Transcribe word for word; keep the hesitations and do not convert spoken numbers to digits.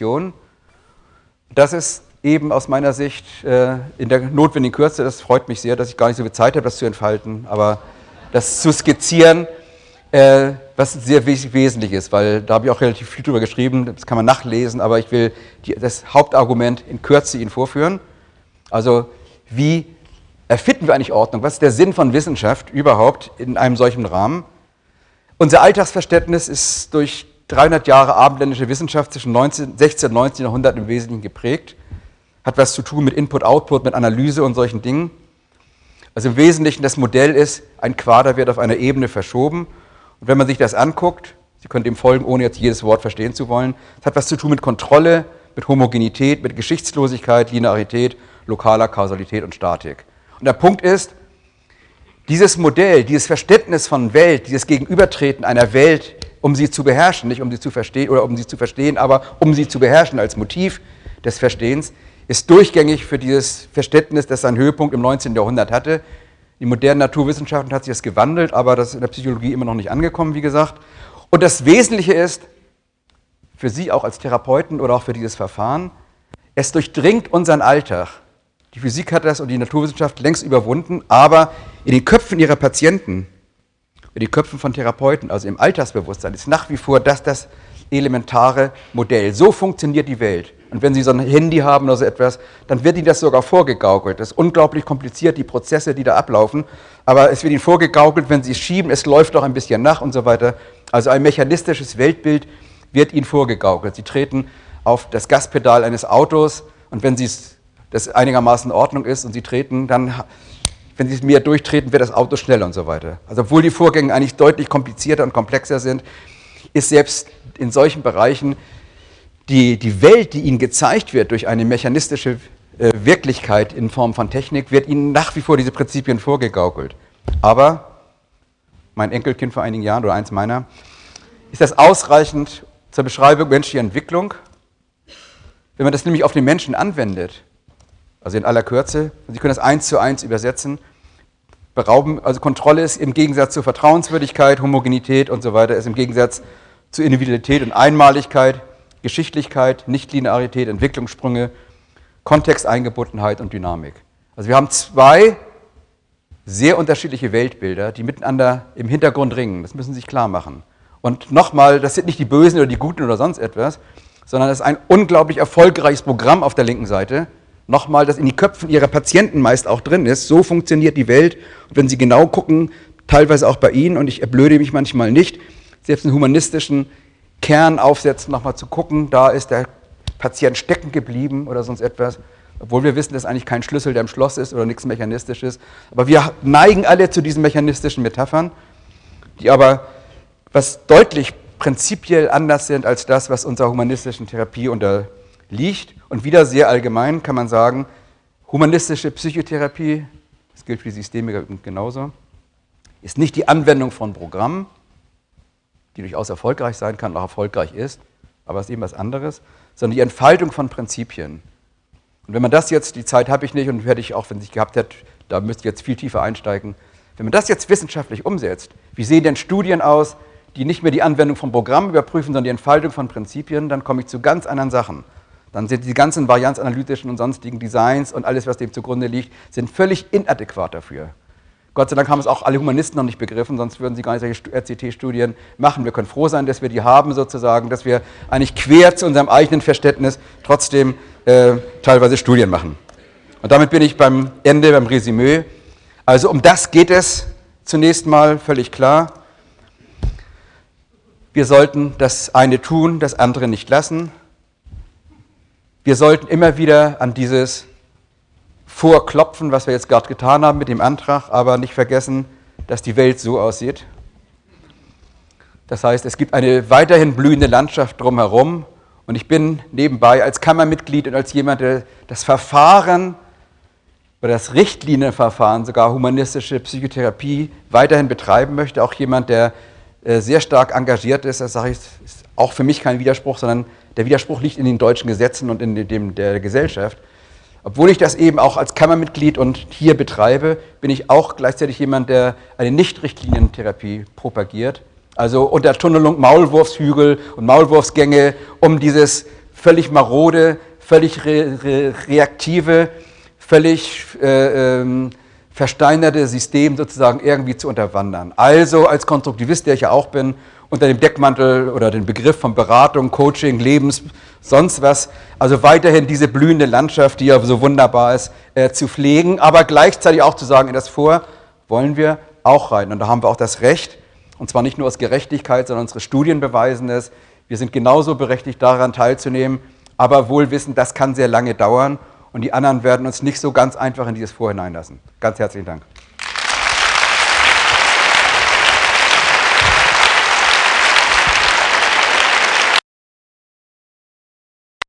Diskussion. Das ist eben aus meiner Sicht äh, in der notwendigen Kürze, das freut mich sehr, dass ich gar nicht so viel Zeit habe, das zu entfalten, aber das zu skizzieren, äh, was sehr wesentlich ist, weil da habe ich auch relativ viel drüber geschrieben, das kann man nachlesen, aber ich will die, das Hauptargument in Kürze Ihnen vorführen. Also wie erfinden wir eigentlich Ordnung? Was ist der Sinn von Wissenschaft überhaupt in einem solchen Rahmen? Unser Alltagsverständnis ist durch dreihundert Jahre abendländische Wissenschaft zwischen sechzehnten und neunzehnten Jahrhundert im Wesentlichen geprägt. Hat was zu tun mit Input, Output, mit Analyse und solchen Dingen. Also im Wesentlichen das Modell ist, ein Quader wird auf einer Ebene verschoben. Und wenn man sich das anguckt, Sie können dem folgen, ohne jetzt jedes Wort verstehen zu wollen, es hat was zu tun mit Kontrolle, mit Homogenität, mit Geschichtslosigkeit, Linearität, lokaler Kausalität und Statik. Und der Punkt ist, dieses Modell, dieses Verständnis von Welt, dieses Gegenübertreten einer Welt, um sie zu beherrschen, nicht um sie zu verstehen oder um sie zu verstehen, aber um sie zu beherrschen als Motiv des Verstehens, ist durchgängig für dieses Verständnis, das seinen Höhepunkt im neunzehnten Jahrhundert hatte. In modernen Naturwissenschaften hat sich das gewandelt, aber das ist in der Psychologie immer noch nicht angekommen, wie gesagt. Und das Wesentliche ist, für Sie auch als Therapeuten oder auch für dieses Verfahren, es durchdringt unseren Alltag. Die Physik hat das und die Naturwissenschaft längst überwunden, aber in den Köpfen ihrer Patienten, in den Köpfen von Therapeuten, also im Alltagsbewusstsein, ist nach wie vor das das elementare Modell. So funktioniert die Welt. Und wenn Sie so ein Handy haben oder so etwas, dann wird Ihnen das sogar vorgegaukelt. Das ist unglaublich kompliziert, die Prozesse, die da ablaufen. Aber es wird Ihnen vorgegaukelt, wenn Sie es schieben, es läuft doch ein bisschen nach und so weiter. Also ein mechanistisches Weltbild wird Ihnen vorgegaukelt. Sie treten auf das Gaspedal eines Autos und wenn Sie es, das einigermaßen in Ordnung ist und Sie treten, dann, wenn Sie es mehr durchtreten, wird das Auto schneller und so weiter. Also obwohl die Vorgänge eigentlich deutlich komplizierter und komplexer sind, ist selbst in solchen Bereichen die, die Welt, die Ihnen gezeigt wird durch eine mechanistische äh, Wirklichkeit in Form von Technik, wird Ihnen nach wie vor diese Prinzipien vorgegaukelt. Aber, mein Enkelkind vor einigen Jahren oder eins meiner, ist das ausreichend zur Beschreibung menschlicher Entwicklung? Wenn man das nämlich auf den Menschen anwendet, also in aller Kürze, Sie können das eins zu eins übersetzen, berauben, also Kontrolle ist im Gegensatz zur Vertrauenswürdigkeit, Homogenität und so weiter, ist im Gegensatz zur Individualität und Einmaligkeit, Geschichtlichkeit, Nichtlinearität, Entwicklungssprünge, Kontexteingebundenheit und Dynamik. Also wir haben zwei sehr unterschiedliche Weltbilder, die miteinander im Hintergrund ringen. Das müssen Sie sich klar machen. Und nochmal, das sind nicht die Bösen oder die Guten oder sonst etwas, sondern das ist ein unglaublich erfolgreiches Programm auf der linken Seite. Nochmal, das in die Köpfen ihrer Patienten meist auch drin ist. So funktioniert die Welt. Und wenn Sie genau gucken, teilweise auch bei Ihnen, und ich erblöde mich manchmal nicht, selbst in humanistischen Kernaufsätzen nochmal zu gucken, da ist der Patient stecken geblieben oder sonst etwas, obwohl wir wissen, dass eigentlich kein Schlüssel, der im Schloss ist oder nichts Mechanistisches. Aber wir neigen alle zu diesen mechanistischen Metaphern, die aber was deutlich prinzipiell anders sind als das, was unserer humanistischen Therapie unterliegt. Und wieder sehr allgemein kann man sagen, humanistische Psychotherapie, das gilt für die Systemiker genauso, ist nicht die Anwendung von Programmen, die durchaus erfolgreich sein kann, auch erfolgreich ist, aber es ist eben was anderes, sondern die Entfaltung von Prinzipien. Und wenn man das jetzt, die Zeit habe ich nicht und hätte ich auch, wenn es sich gehabt hätte, da müsste ich jetzt viel tiefer einsteigen, wenn man das jetzt wissenschaftlich umsetzt, wie sehen denn Studien aus, die nicht mehr die Anwendung von Programmen überprüfen, sondern die Entfaltung von Prinzipien, dann komme ich zu ganz anderen Sachen. Dann sind die ganzen varianzanalytischen und sonstigen Designs und alles, was dem zugrunde liegt, sind völlig inadäquat dafür. Gott sei Dank haben es auch alle Humanisten noch nicht begriffen, sonst würden sie gar nicht solche R C T-Studien machen. Wir können froh sein, dass wir die haben sozusagen, dass wir eigentlich quer zu unserem eigenen Verständnis trotzdem äh, teilweise Studien machen. Und damit bin ich beim Ende, beim Resümee. Also um das geht es zunächst mal, völlig klar. Wir sollten das eine tun, das andere nicht lassen. Wir sollten immer wieder an dieses Vorklopfen, was wir jetzt gerade getan haben mit dem Antrag, aber nicht vergessen, dass die Welt so aussieht. Das heißt, es gibt eine weiterhin blühende Landschaft drumherum und ich bin nebenbei als Kammermitglied und als jemand, der das Verfahren oder das Richtlinienverfahren, sogar humanistische Psychotherapie weiterhin betreiben möchte, auch jemand, der sehr stark engagiert ist, das sage ich, ist auch für mich kein Widerspruch, sondern der Widerspruch liegt in den deutschen Gesetzen und in dem der Gesellschaft. Obwohl ich das eben auch als Kammermitglied und hier betreibe, bin ich auch gleichzeitig jemand, der eine Nicht-Richtlinientherapie propagiert. Also unter Tunnelung Maulwurfshügel und Maulwurfsgänge, um dieses völlig marode, völlig re re reaktive, völlig äh, ähm, versteinerte System sozusagen irgendwie zu unterwandern. Also als Konstruktivist, der ich ja auch bin, unter dem Deckmantel oder dem Begriff von Beratung, Coaching, Lebens, sonst was, also weiterhin diese blühende Landschaft, die ja so wunderbar ist, äh, zu pflegen, aber gleichzeitig auch zu sagen, in das Vor wollen wir auch rein. Und da haben wir auch das Recht, und zwar nicht nur aus Gerechtigkeit, sondern unsere Studien beweisen es, wir sind genauso berechtigt daran teilzunehmen, aber wohl wissen, das kann sehr lange dauern und die anderen werden uns nicht so ganz einfach in dieses Vor hineinlassen. Ganz herzlichen Dank.